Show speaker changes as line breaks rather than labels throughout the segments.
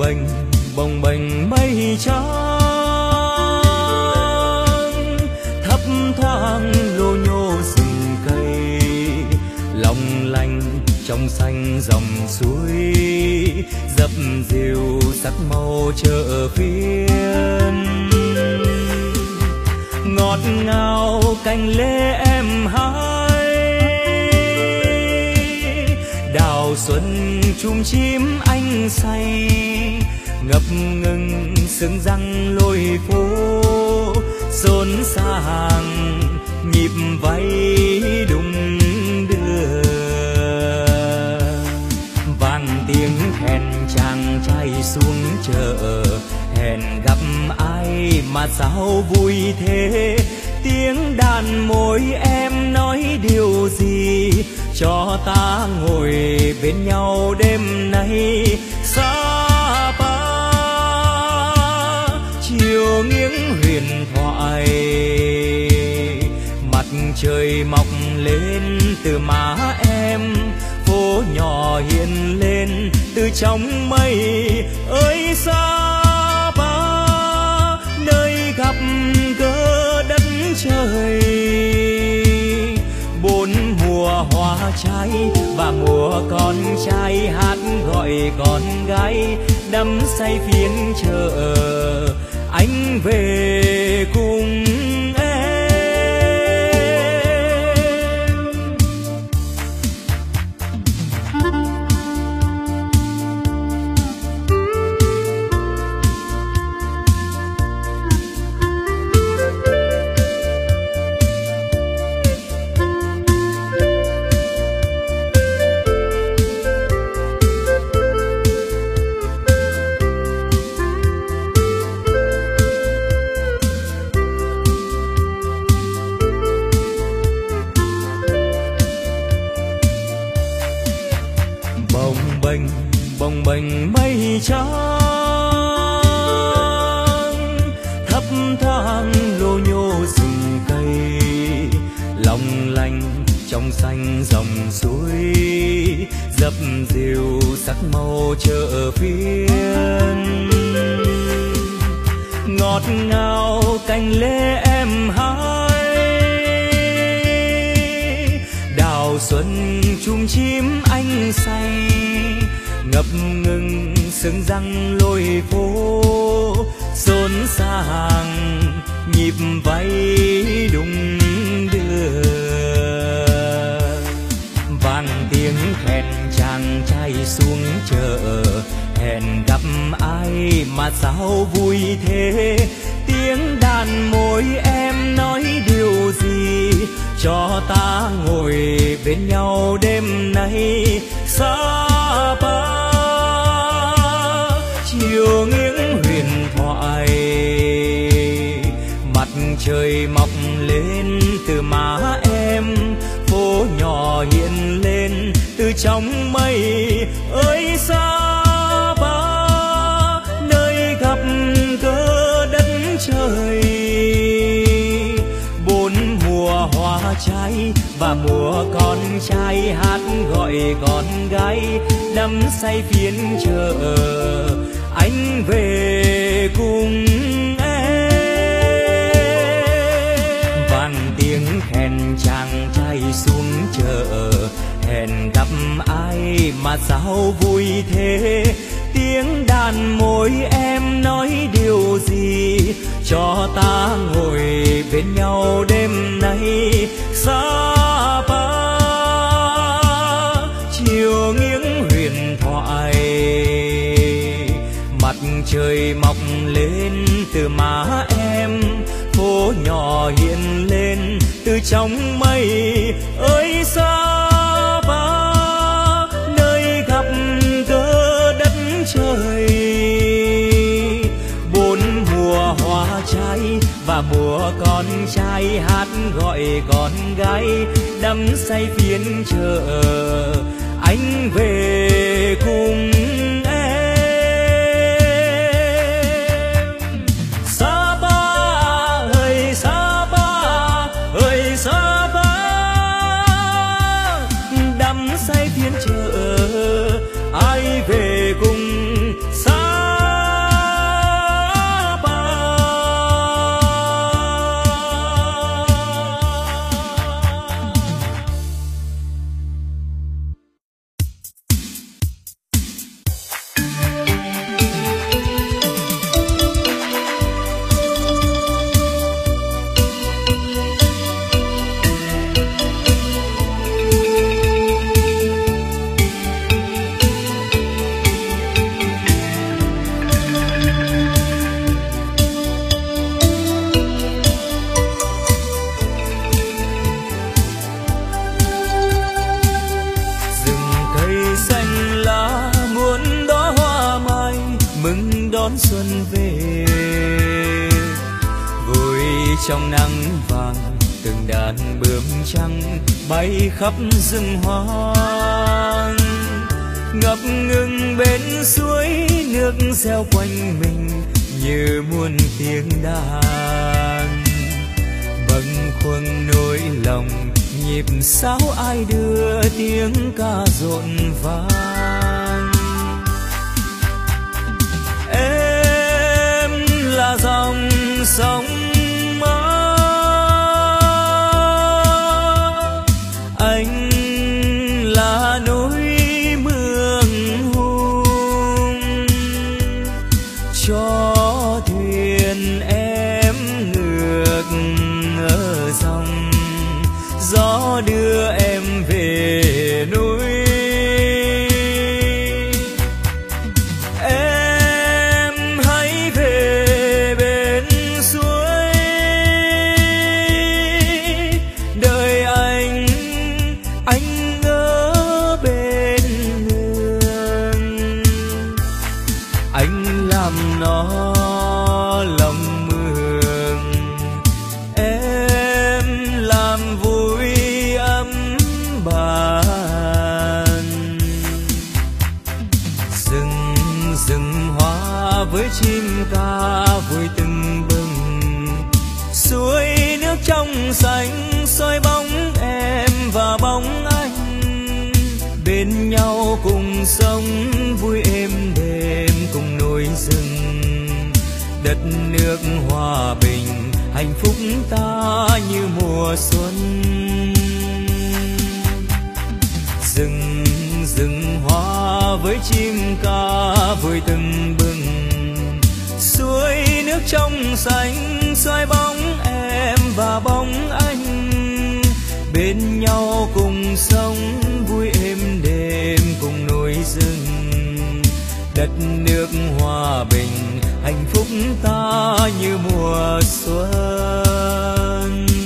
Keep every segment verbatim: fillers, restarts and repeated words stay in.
bềnh bồng bềnh mây trắng, thấp thoáng lô nhô rừng cây, long lanh trong xanh dòng suối, dập dìu sắc màu chợ phiên. Ngọt ngào cành lê em hái, đào xuân chum chim anh say, ngập ngừng sương răng lối phố, xôn xàng nhịp váy đung đưa. Vang tiếng khen chàng trai xuống chợ, hẹn gặp ai mà sao vui thế, tiếng đàn môi em nói điều gì, cho ta ngồi bên nhau đêm nay. Sapa chiều nghiêng huyền thoại, mặt trời mọc lên từ má em, phố nhỏ hiện lên từ trong mây. Ơi Sapa nơi gặp gỡ đất trời, bốn mùa hoa trái và mùa con trai hát gọi con gái, đắm say phiên chợ anh về cùng em. Bồng bềnh mây trắng, thấp thoáng lô nhô rừng cây, long lanh trong xanh dòng suối, dập dìu sắc màu chợ phiên. Ngọt ngào cành lê em hái, đào xuân chum chim anh say, ngập ngừng sương răng lối phố, xôn xàng nhịp váy đung đưa. Vang tiếng khen chàng trai xuống chợ, hẹn gặp ai mà sao vui thế, tiếng đàn môi em nói điều gì, cho ta ngồi bên nhau đêm nay. Sapa chiều nghiêng huyền thoại, mặt trời mọc lên từ má em, phố nhỏ hiện lên từ trong mây. Ơi Sapa nơi gặp gỡ đất trời, bốn mùa hoa trái và mùa con trai hát gọi con gái, đắm say phiên chợ anh về cùng em. Vang tiếng khen chàng trai xuống chợ, hẹn gặp ai mà sao vui thế, tiếng đàn môi em nói điều gì, cho ta ngồi bên nhau đêm nay. Sapa chiều nghiêng huyền thoại, mặt trời mọc lên từ má em, phố nhỏ hiện lên từ trong mây. Ơi Sapa nơi gặp gỡ đất trời, bốn mùa hoa trái và mùa con trai hát gọi con gái, đắm say phiên chợ anh về cùng em. Sapa ơi Sapa ơi Sapa, đắm say phiên chợ ai về cùng Sapa. đón xuân về. Vui trong nắng vàng từng đàn bướm trắng bay khắp rừng hoang, ngập ngừng bên suối nước reo quanh mình như muôn tiếng đàn. Bâng khuâng nỗi lòng nhịp sáo ai đưa tiếng ca rộn vang. Em là dòng sông mơ, anh là núi mường hùng, cho thuyền em ngược ở dòng, gió đưa em về núi. Em hãy về bên suối, đợi anh, anh ở bên đường. Anh làm nó lòng mường, em làm vui ấm bàn. Rừng rừng hoa với chim ca vui tưng bừng, suối nước trong xanh soi bóng em và bóng anh. Bên nhau cùng sống vui êm đềm cùng núi rừng, đất nước hòa bình hạnh phúc ta như mùa xuân. Rừng rừng hoa với chim ca vui tưng bừng, suối nước trong xanh soi bóng em và bóng anh. Bên nhau cùng sống vui êm đềm cùng núi rừng, đất nước hòa bình hạnh phúc ta như mùa xuân.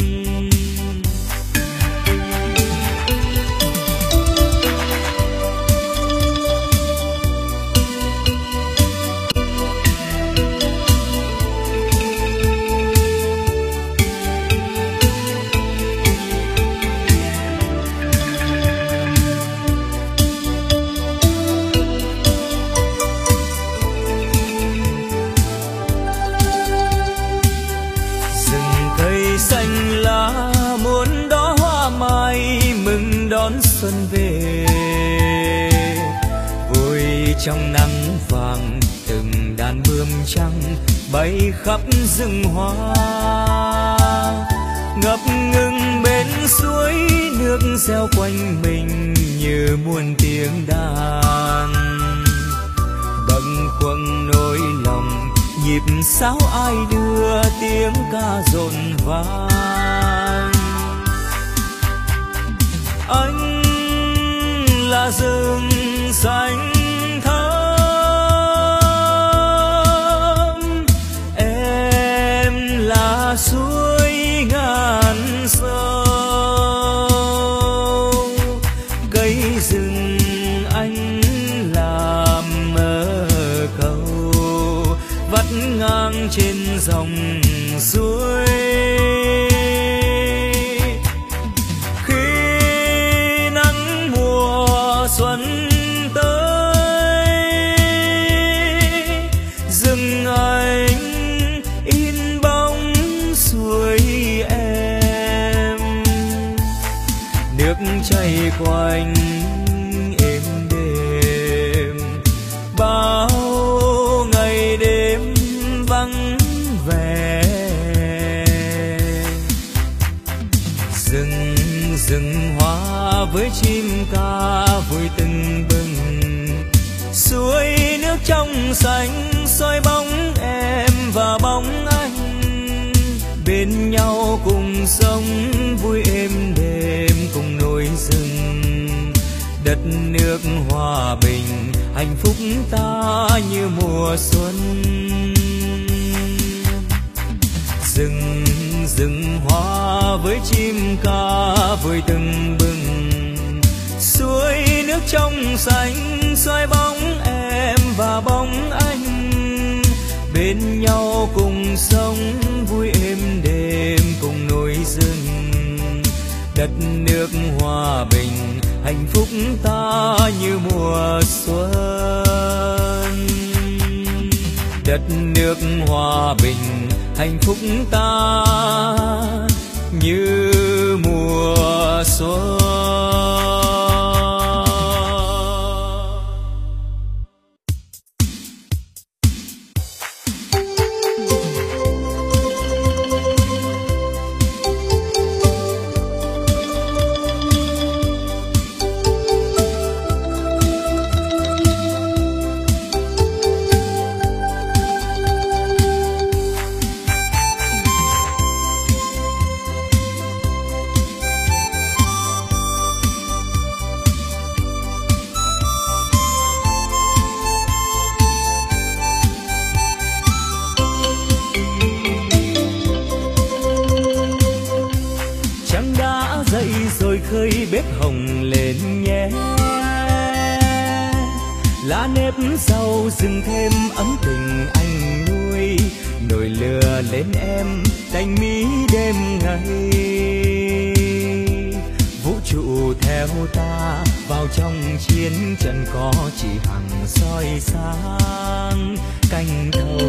Xanh lá muôn đóa hoa mai mừng đón xuân về. Vui trong nắng vàng từng đàn bướm trắng bay khắp rừng hoa, ngập ngừng bên suối nước reo quanh mình như muôn tiếng đàn. Bâng khuâng nỗi lòng nhịp sáo ai đưa tiếng ca rộn vang. Anh là rừng xanh thắm, em là suối ngàn sâu. Cây rừng anh làm ở cầu vắt ngang trên dòng suối. Khi nắng mùa xuân tới, rừng anh in bóng suối em. Nước chảy quanh êm đềm, bao ngày đêm vắng vẻ. Rừng rừng hoa với chim ca vui tưng bừng, suối nước trong xanh soi bóng em và bóng anh. Bên nhau cùng sống vui êm đềm cùng núi rừng, đất nước hòa bình hạnh phúc ta như mùa xuân. Rừng rừng hoa với chim ca vui tưng bừng, suối nước trong xanh soi bóng em và bóng anh. sống vui êm đềm cùng núi rừng. Đất nước hòa bình hạnh phúc ta như mùa xuân. Đất nước hòa bình hạnh phúc ta như mùa xuân. Khơi bếp hồng lên nhé, lá nếp rau rừng thêm ấm tình anh nuôi. Nồi lửa lên em đánh mỹ đêm ngày, vũ trụ theo ta vào trong chiến trận có chỉ hàng soi sáng canh thầu.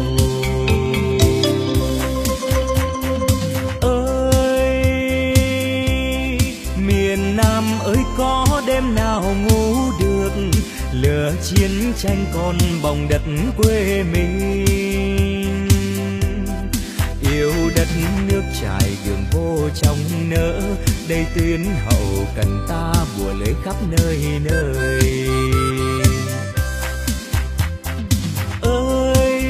Ơi có đêm nào ngủ được, lửa chiến tranh còn bồng đất quê mình. Yêu đất nước trải đường vô trong nỡ, đây tuyến hậu cần ta bùa lấy khắp nơi nơi. Ơi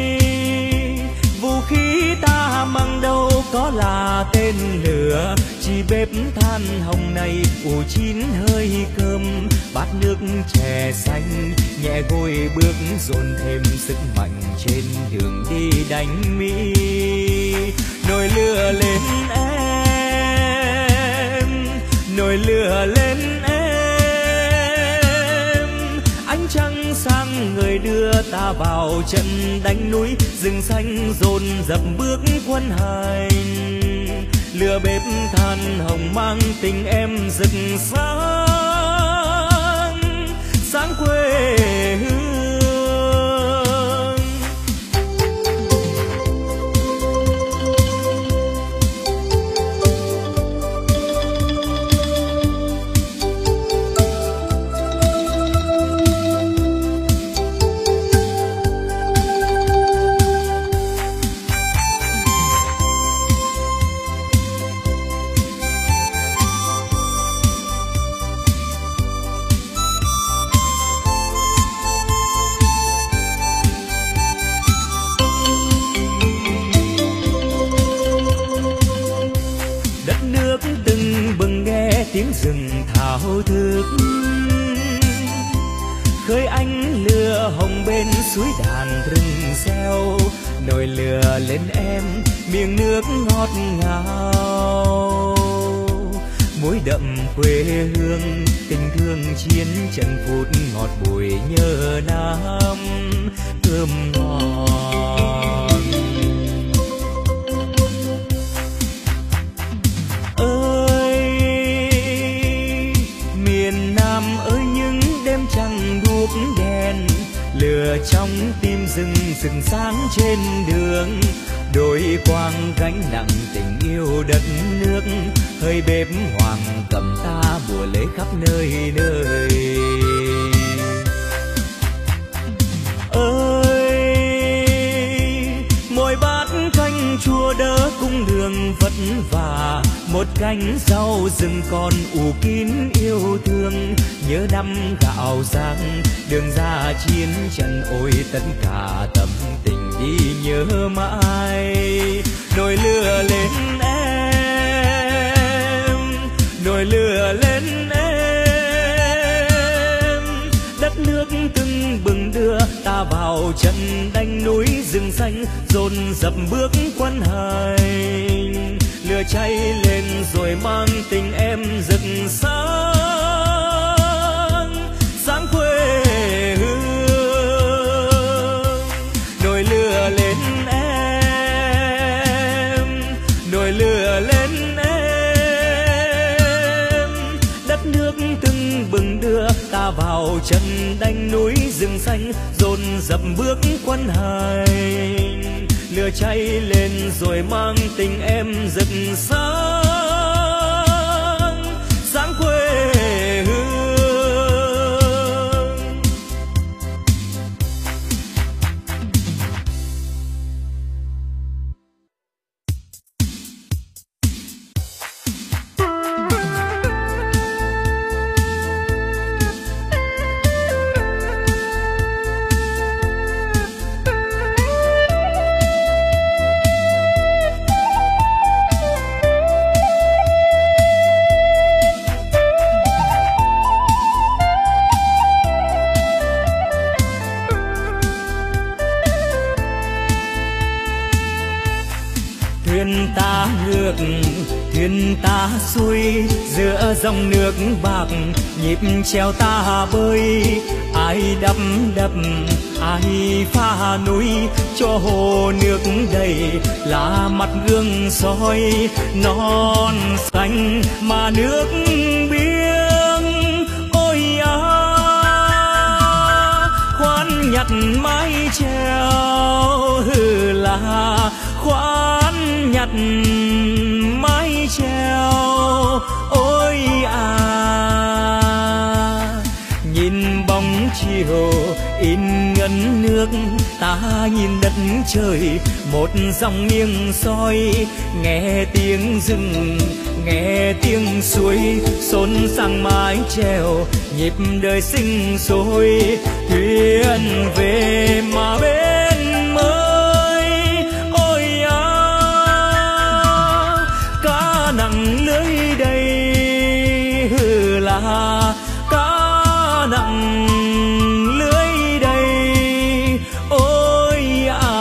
vũ khí ta mang đâu có là tên lửa, chỉ bếp than hồng này ủ chín hơi cơm. Bát nước chè xanh nhẹ gôi bước dồn thêm sức mạnh trên đường đi đánh Mỹ. Nồi lửa lên em, nồi lửa lên em, ánh trăng sang người đưa ta vào trận đánh núi. Rừng xanh dồn dập bước quân hành, lửa bếp than hồng mang tình em rực sáng sáng quê hương. Tiếng rừng thao thức khơi ánh lửa hồng bên suối đàn rừng reo. Nồi lửa lên em miếng nước ngọt ngào, muối đậm quê hương tình thương chiến trận phút ngọt bùi nhớ năm thơm ngon. Trăng đuốc đèn lửa trong tim rừng rừng sáng trên đường, đôi quang gánh nặng tình yêu đất nước. Hơi bếp hoàng cầm ta bùa lấy khắp nơi nơi. Ơi mỗi bát canh chua đỡ cung đường vất vả, một cánh rau rừng còn ủ kín yêu thương. Nhớ năm gạo rang đường ra chiến trận, ôi tất cả tâm tình đi nhớ mãi. Nồi lửa lên em, nồi lửa lên em, đất nước tưng bừng đưa ta vào trận đánh núi. Rừng xanh dồn dập bước quân hành, lửa cháy lên rồi mang tình em rực sáng sáng quê hương. Nồi lửa lên em, ta vào chân đánh núi rừng xanh, dồn dập bước quân hành, lửa cháy lên rồi mang tình em rực sáng, sáng quê hương. Thuyền ta ngược, thuyền ta xuôi, giữa dòng nước bạc, nhịp chèo ta bơi. Ai đắp đập, ai pha núi, cho hồ nước đầy là mặt gương soi. Non xanh mà nước biếc, ôi à, khoan nhặt mái chèo là khoan nhặt mái chèo, ôi à. Nhìn bóng chiều in ngấn nước, ta nhìn đất trời một dòng nghiêng soi. Nghe tiếng rừng, nghe tiếng suối, xôn sang mái chèo, nhịp đời sinh sôi. Thuyền về mà bên mới, ôi à, cá nặng lưới đầy là cá nặng lưới đầy, ôi à.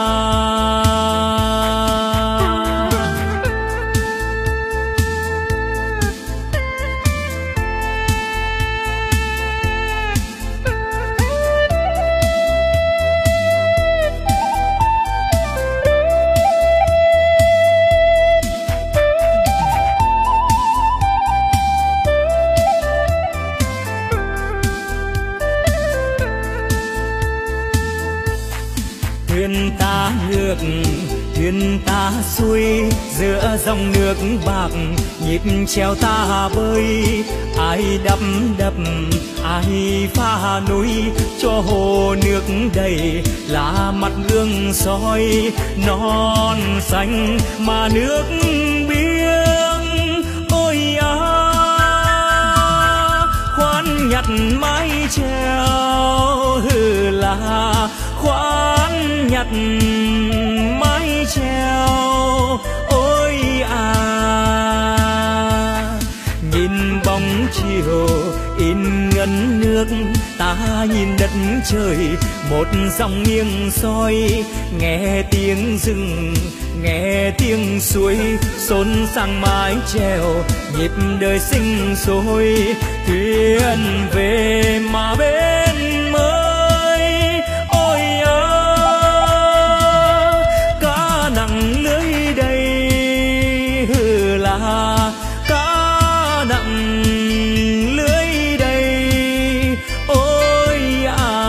Thuyền ta ngược, thuyền ta xuôi, giữa dòng nước bạc, nhịp chèo ta bơi. Ai đắp đập, ai pha núi, cho hồ nước đầy là mặt gương soi. Non xanh mà nước biếc, ôi à, khoan nhặt mái chèo là khoan nhặt mái chèo, ôi à. Nhìn bóng chiều in ngấn nước, ta nhìn đất trời một dòng nghiêng soi. Nghe tiếng rừng, nghe tiếng suối, xôn sang mái chèo, nhịp đời sinh sôi. Thuyền về mà bên mới, ôi à, cá nặng lưới đầy là cá nặng lưới đầy, ôi à.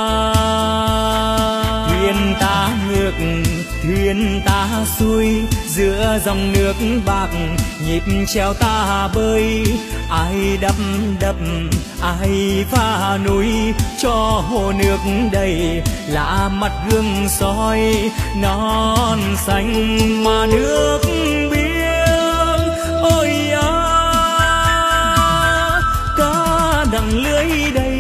Thuyền ta ngược, thuyền ta xuôi, giữa dòng nước bạc, nhịp chèo ta bơi. Ai đắp đập, ai pha núi, cho hồ nước đầy là mặt gương soi. Non xanh mà nước biếc, ôi à, cá nặng lưới đầy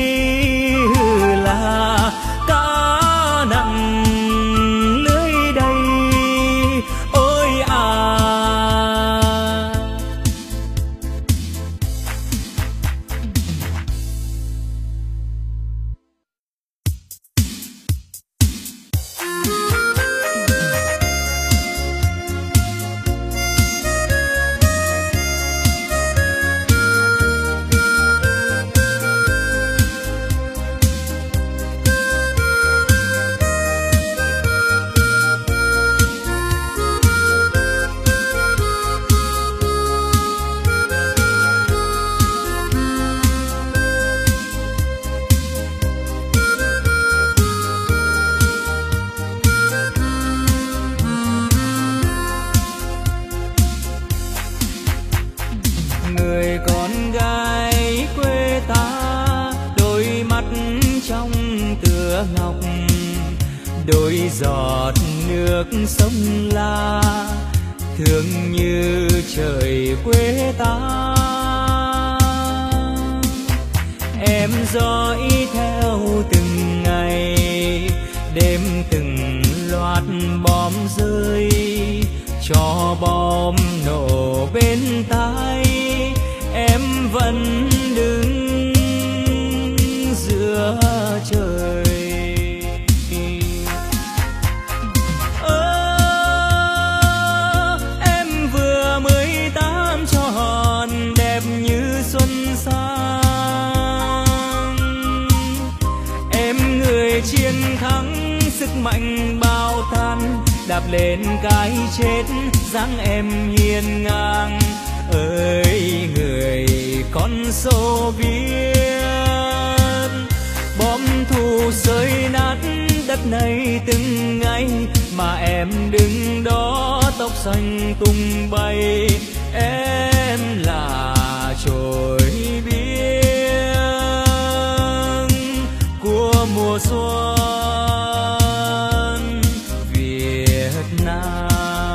là cá nặng lưới đầy, ôi à. đôi giọt nước sông La thương như trời quê ta. Em dõi theo từng ngày đêm từng loạt bom rơi, cho bom nổ bên tai em vẫn đứng giữa trời. Ơ em vừa mới tám tròn đẹp như xuân sang, em người chiến thắng sức mạnh bao than, đạp lên cái chết dáng em hiên ngang. Ơi người con Xô Viết, bom thù rơi nát đất này từng ngày, mà em đứng đó tóc xanh tung bay. Em là trồi biếc của mùa xuân Việt Nam.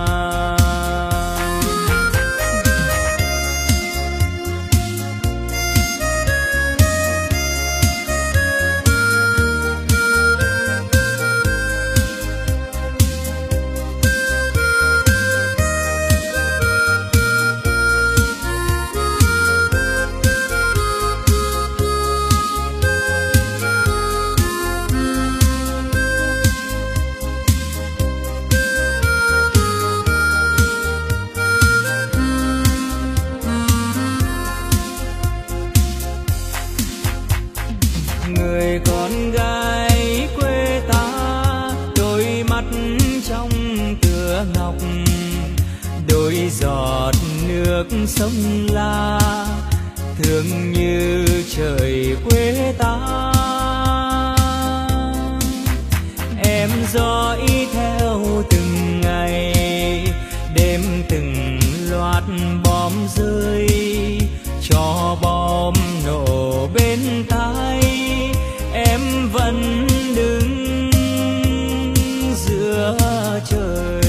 Giọt nước sông La thương như trời quê ta. Em dõi theo từng ngày đêm từng loạt bom rơi, cho bom nổ bên tai em vẫn đứng giữa trời.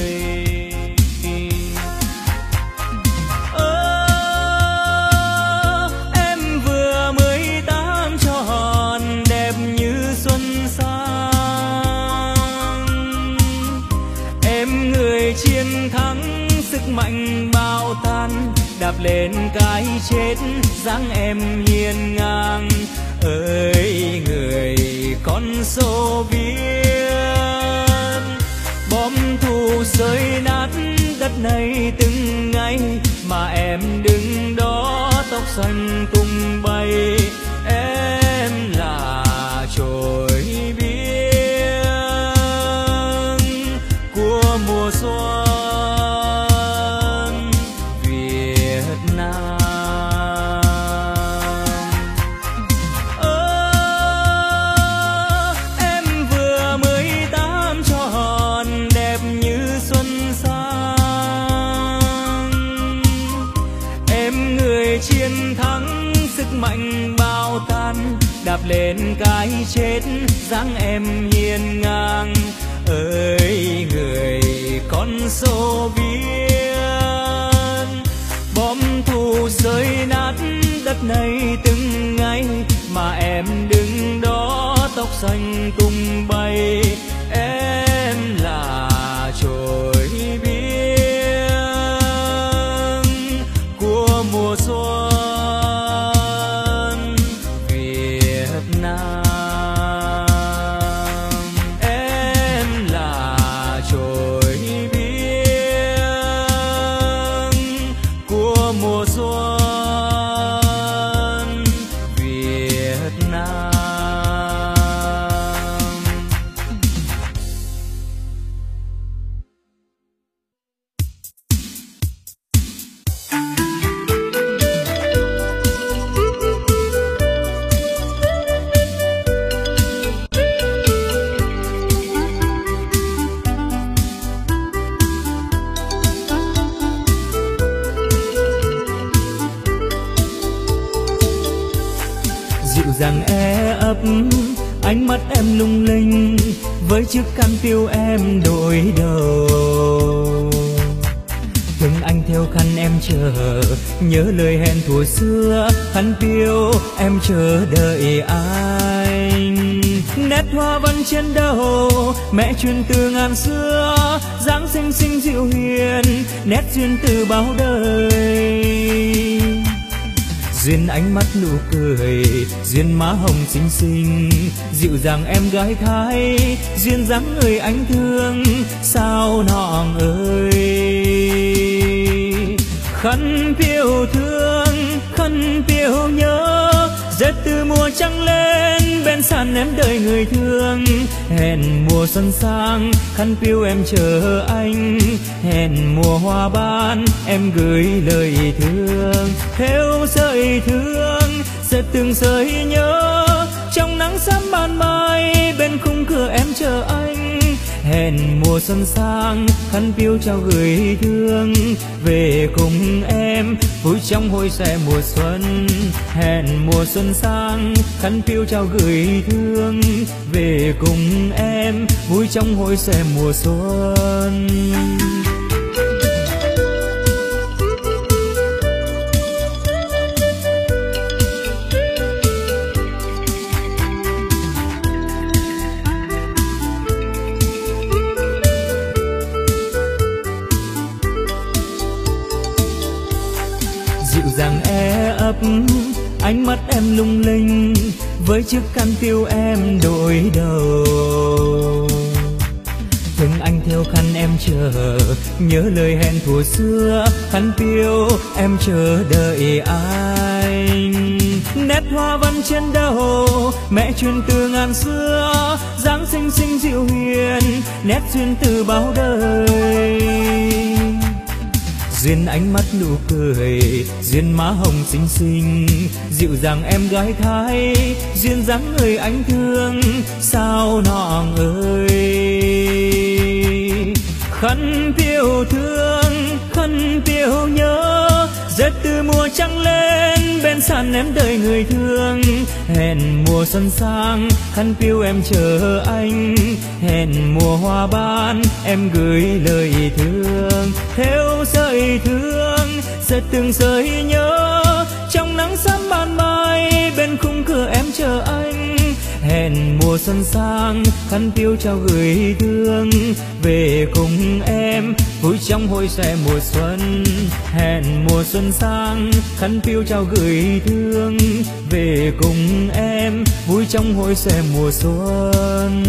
Chiến thắng sức mạnh bao than, đạp lên cái chết dáng em hiên ngang. Ơi người con Xô Viết, bom thù rơi nát đất này từng ngày, mà em đứng đó tóc xanh tung bay. Em là trồi biếc của mùa xuân Việt Nam. Ơ em vừa mới tám tròn đẹp như xuân sang, em người chiến thắng sức mạnh bao than, đạp lên cái chết dáng em hiên ngang. Ơi người con Xô Viết, bom thù rơi nát đất này từng ngày, mà em đứng đó tóc xanh tung bay. Em là trồi biếc của mùa xuân Việt Nam. Mùa xuân Việt Nam.
dịu dàng e ấp
ánh mắt em lung linh với chiếc khăn piêu em đội đầu. Thương anh theo khăn em chờ, nhớ lời hẹn thuở xưa, khăn piêu em chờ đợi anh. Nét hoa văn trên đầu mẹ truyền từ ngàn xưa, dáng xinh xinh dịu hiền, nét duyên từ bao đời. Duyên ánh mắt nụ cười, duyên má hồng xinh xinh, dịu dàng em gái Thái, duyên dáng người anh thương sao nọng ơi. Khăn piêu thương, khăn piêu nhớ, dệt từ mùa trăng lên bên sàn em đợi người thương. Hẹn mùa xuân sang, khăn piêu em chờ anh, hẹn mùa hoa ban em gửi lời thương. Theo sợi thương, dệt từng sợi nhớ, trong nắng sớm ban mai bên khung cửa em chờ anh. Hẹn mùa xuân sang, khăn piêu trao gửi thương, về cùng em vui trong hội xe mùa xuân. Hẹn mùa xuân sang, khăn piêu trao gửi thương, về cùng em vui trong hội xe mùa xuân. Dàng e ấp, ánh mắt em lung linh với chiếc khăn piêu em đội đầu. Thương anh theo khăn em chờ, nhớ lời hẹn thuở xưa, khăn piêu em chờ đợi anh. Nét hoa văn trên đầu mẹ truyền từ ngàn xưa, dáng xinh xinh dịu hiền, nét duyên từ bao đời. Duyên ánh mắt nụ cười, duyên má hồng xinh xinh, dịu dàng em gái Thái, duyên dáng người anh thương sao nọng ơi. Khăn piêu thương, khăn piêu nhớ, dệt từ mùa trăng lên bên sàn em đợi người thương. Hẹn mùa xuân sang, khăn piêu em chờ anh, hẹn mùa hoa ban em gửi lời thương. Theo sợi thương, dệt từng sợi nhớ, trong nắng sớm ban mai bên khung cửa em chờ anh. Hẹn mùa xuân sang, khăn piêu trao gửi thương, về cùng em vui trong hội xe mùa xuân. Hẹn mùa xuân sang, khăn piêu trao gửi thương, về cùng em vui trong hội xe mùa xuân.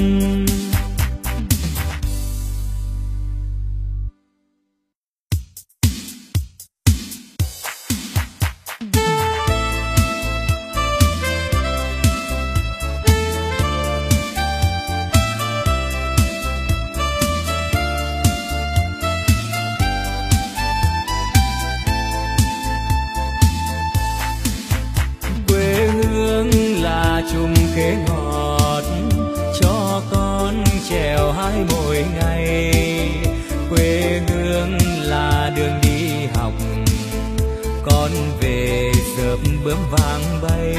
Chung khế ngọt cho con trèo hai mỗi ngày. Quê hương là đường đi học, con về dợp bướm vàng bay.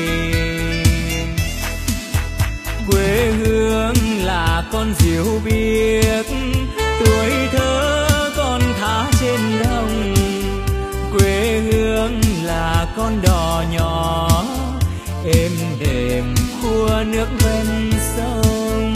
Quê hương là con diều biếc, tuổi thơ con thả trên đồng. Quê hương là con đò nhỏ, êm đềm khua nước ven sông.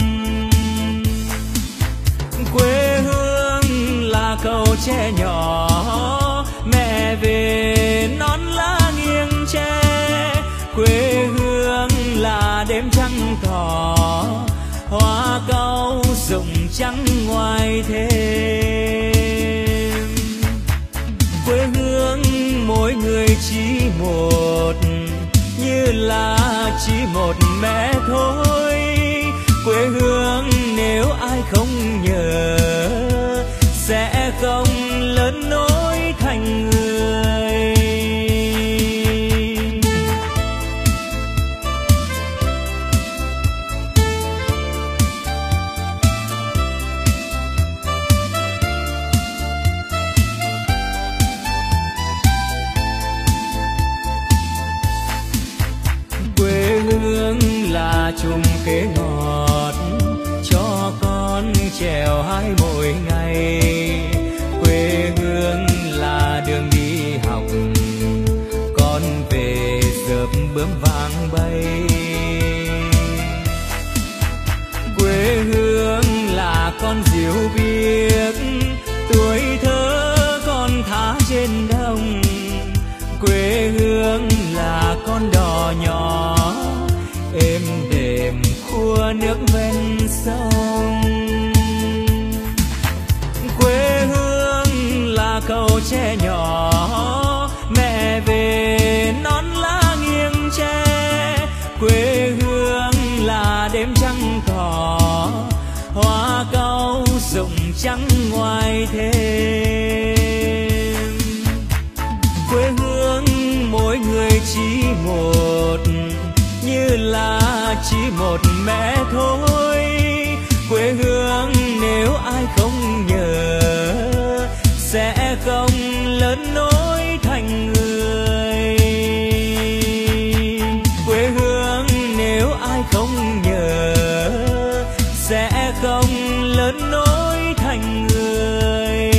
Quê hương là cầu tre nhỏ, mẹ về non lá nghiêng tre. Quê hương là đêm trăng tỏ, hoa cau rụng trắng ngoài thềm. Quê hương mỗi người chỉ một, như là chỉ một mẹ thôi. Quê hương nếu ai không nhớ, sẽ không lớn nổi thành người. Quê hương là chùm khế ngọt cho con trèo hái mỗi ngày. Quê hương là đường đi học, con về dợp bướm vàng bay. Quê hương là con diều biếc, tuổi thơ con thả trên đồng. Quê hương là con đò nhỏ, êm đềm khua nước ven sông. Quê hương là cầu tre nhỏ, mẹ về non lá nghiêng tre. Quê hương là đêm trăng tỏ, hoa cau rụng trắng ngoài thềm. Quê hương mỗi người chỉ một, như là chỉ một mẹ thôi. Quê hương nếu ai không nhớ, sẽ không lớn nổi thành người. Quê hương nếu ai không nhớ, sẽ không lớn nổi thành người.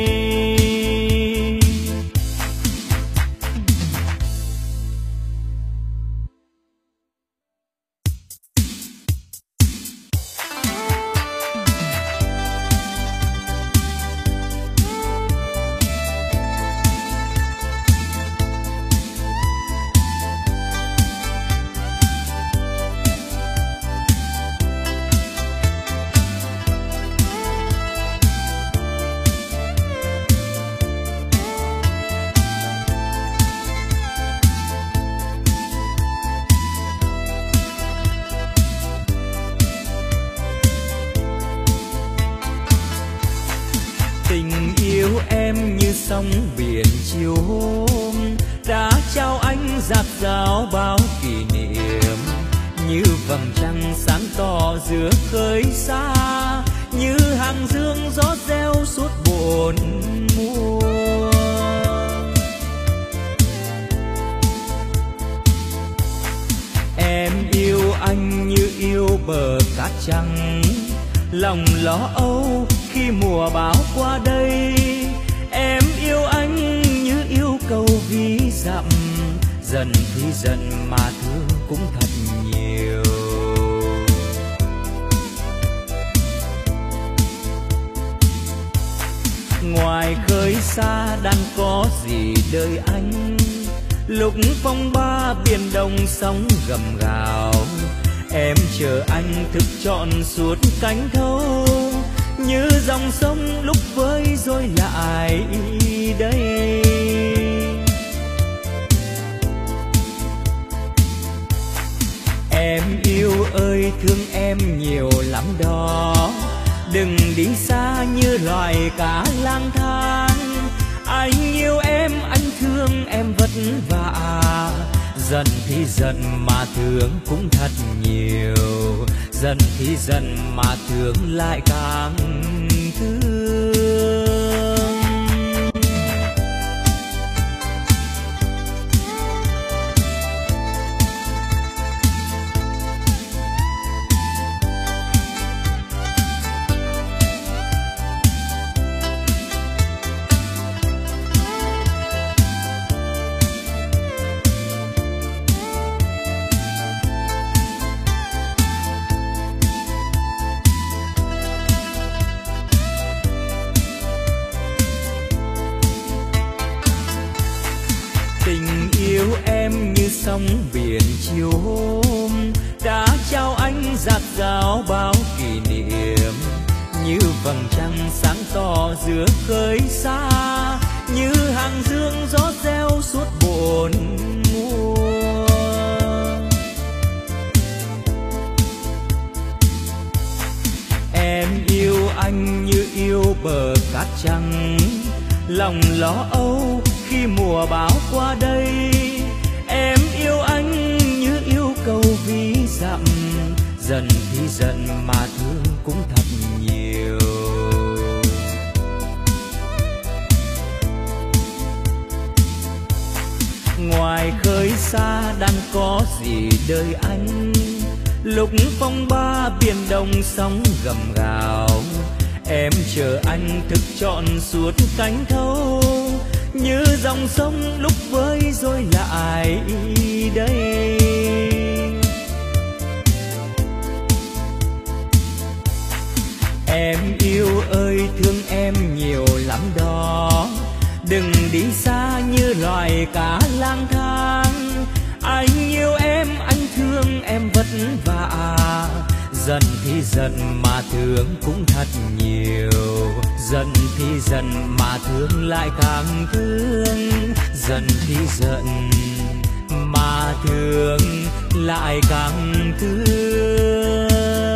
Sóng biển chiều hôm đã trao anh dạt dào bao kỷ niệm, như vầng trăng sáng tỏ giữa khơi xa, như hàng dương gió reo suốt bốn mùa. Em yêu anh như yêu bờ cát trắng, lòng lo âu khi mùa bão qua đây. Em yêu anh như yêu cầu ví dặm, dần thì dần mà thương cũng thật nhiều. Ngoài khơi xa đang có gì đợi anh, lúc phong ba biển đông sóng gầm gào. Em chờ anh thức trọn suốt cánh thâu, như dòng sông lúc với rồi lại đây. Em yêu ơi thương em nhiều lắm đó, đừng đi xa như loài cá lang thang. Anh yêu em, anh thương em vất vả, dần thì dần mà thương cũng thật nhiều, dần thì dần mà thương lại càng thương. Sóng biển chiều hôm đã trao anh dạt dào bao kỷ niệm, như vầng trăng sáng tỏ giữa khơi xa, như hàng dương gió reo suốt bốn mùa. Em yêu anh như yêu bờ cát trắng, lòng lo âu khi mùa bão qua đây. Em yêu anh như yêu cầu ví dặm, dần thì dần mà thương cũng thật nhiều. Ngoài khơi xa đang có gì đợi anh, lúc phong ba biển đông sóng gầm gào. Em chờ anh thức trọn suốt cánh thâu, như dòng sông lúc với rồi lại đây. Em yêu ơi thương em nhiều lắm đó, đừng đi xa như loài cá lang thang. Anh yêu em, anh thương em vất vả, giận thì giận mà thương cũng thật nhiều. Giận thì giận mà thương lại càng thương, giận thì giận mà thương lại càng thương.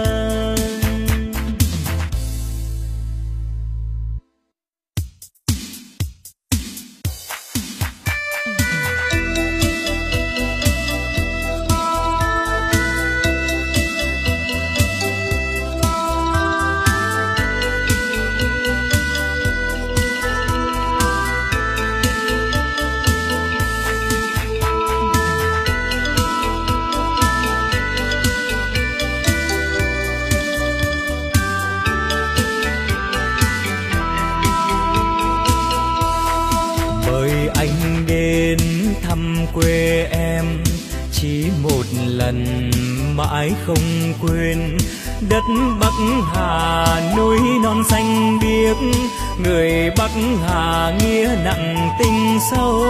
Quê em chỉ một lần mãi không quên, đất Bắc Hà núi non xanh biếc, người Bắc Hà nghĩa nặng tình sâu.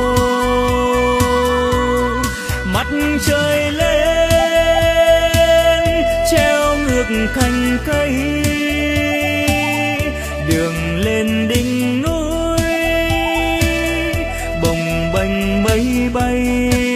Mặt trời lên treo ngược cành cây, đường lên đỉnh núi bồng bềnh mây bay.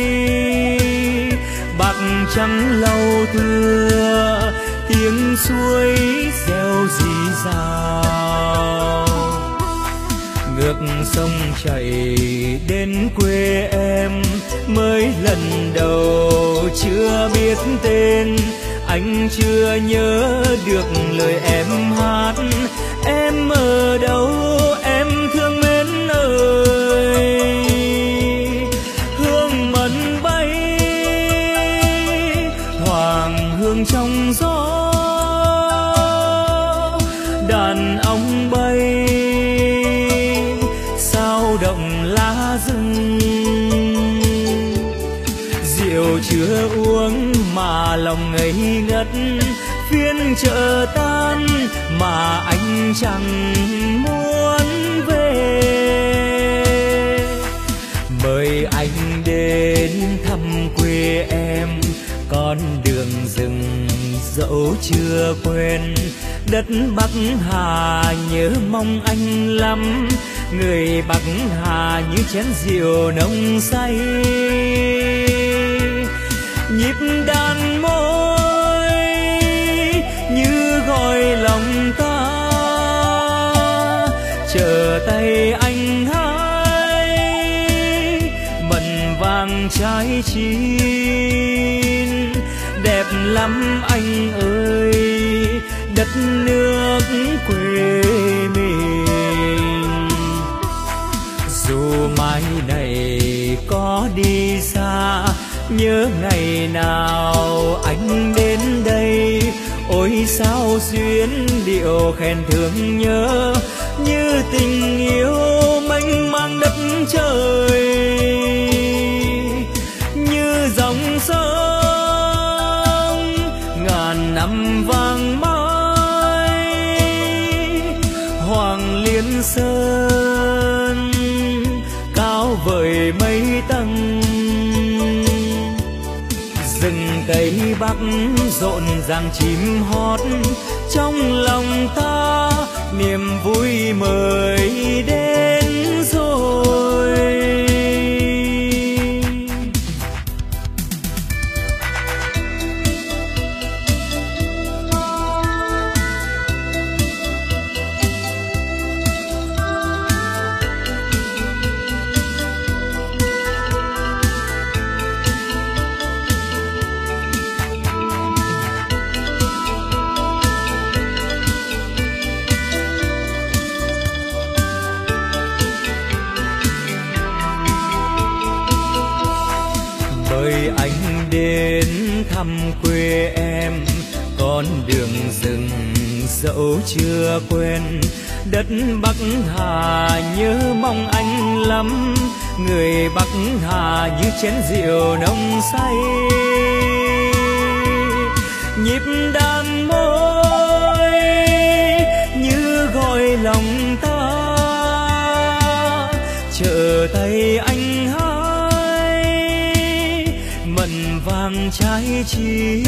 Bạc trắng lau thưa tiếng suối reo rì rào, ngược sông chảy đến quê em. Mới lần đầu chưa biết tên, anh chưa nhớ được lời em hát. Em ở đâu em thương mến ơi, hương mận bay hoàng hương trong gió. Đàn ong bay sao động lá rừng, rượu chưa uống mà lòng ngây ngất. Phiên chợ tan mà anh chẳng muốn về, mời anh đến thăm quê em. Con đường rừng dẫu chưa quen, đất Bắc Hà nhớ mong anh lắm. Người Bắc Hà như chén rượu nồng say, nhịp đàn môi như gọi lòng ta. Chờ tay anh hái mận vàng trái chín, đẹp lắm anh ơi đất nước quê mình. Dù mai này có đi xa, nhớ ngày nào anh đến đây. Ôi sao duyên điệu khen thương nhớ, như tình yêu mênh mang đất trời, như dòng sông ngàn năm vang mãi. Hoàng Liên Sơn cao vời mây tầng, rừng cây Bắc rộn ràng chim hót. Trong lòng ta niềm vui mới đến rồi. thăm quê em. Con đường rừng dẫu chưa quên, đất Bắc Hà nhớ mong anh lắm. Người Bắc Hà như chén rượu nồng say, nhịp đàn môi như gọi lòng ta, chờ tay anh hái mận vàng trái chín.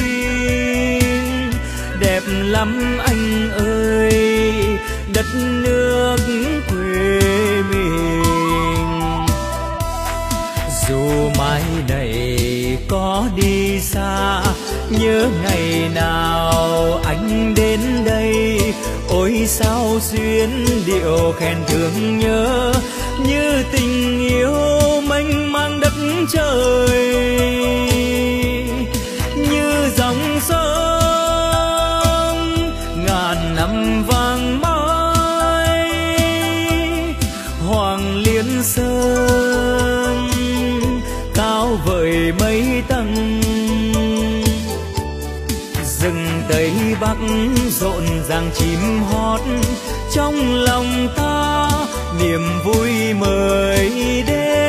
Đẹp lắm anh ơi, đất nước quê mình. Dù mai này có đi xa, nhớ ngày nào anh đến đây. Ôi sao duyên điệu khen thương nhớ, như tình yêu mênh mang đất trời. Như dòng sông ngàn năm vang mãi, Hoàng Liên Sơn cao vời mây tầng. Rừng Tây Bắc rộn ràng chim hót, trong lòng ta niềm vui mời đến.